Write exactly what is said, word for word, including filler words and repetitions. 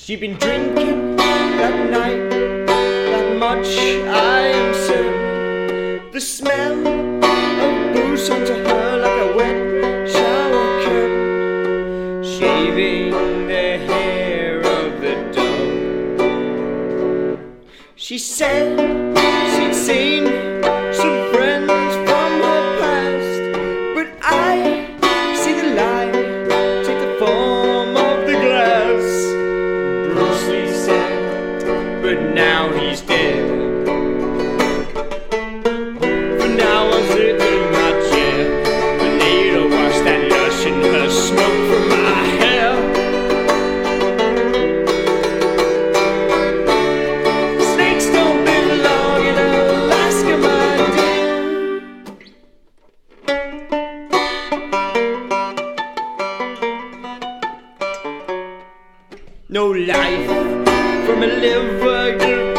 She'd been drinking that night, that much I am certain. The smell of booze hung to her like a wet shower curtain, shaving the hair of the dog. She said she'd seen some friends from her past, but I see the light take the form of the glass. Bruce Lee said, but now he's dead. For now I sit in my chair, but later watch that lush in her smoke from my hair. Snakes don't belong in Alaska, my dear. No life from a liver.